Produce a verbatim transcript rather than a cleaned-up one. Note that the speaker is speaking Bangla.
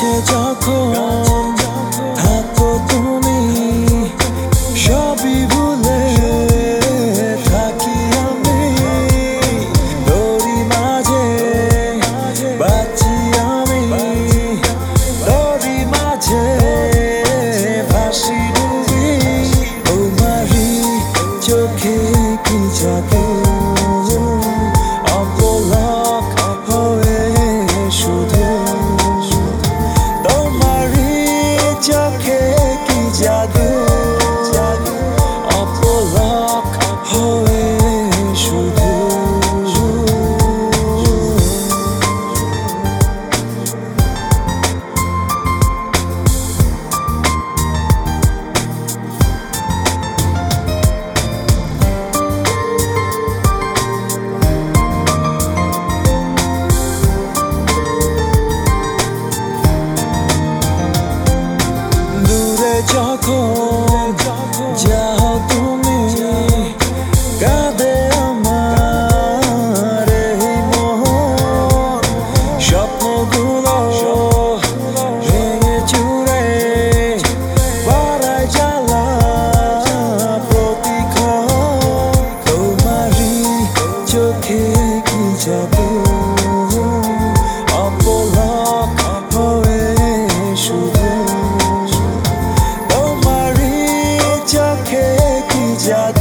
কাছে যখন থাকো তুমি সবই ভুলে থাকি আমি তোরই মাঝে বাঁচি আমি তোরই মাঝে ভাসি ডুবি তোমারই চোখে কি জাদু অপলক হয়ে শুধু তোমারই চোখে কি জাদু অপলক হয়ে শুধু যখন যাও তুমি কাঁদে আমার এই মন স্বপ্নগুলো ভেঙে চুরে বাড়ায় জ্বালা প্রতিক্ষণ তোমারই চোখে কি জাদু অপলক হয়ে শুধু চোখে কি জাদু